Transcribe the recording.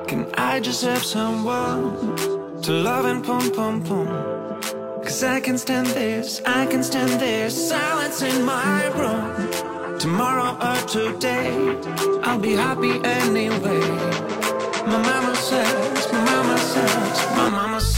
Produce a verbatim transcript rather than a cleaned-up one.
Can I just have someone to love and pum pum pum? Cause I can stand this, I can stand this silence in my room. Tomorrow or today, I'll be happy anyway. My mama says, my mama says, my mama says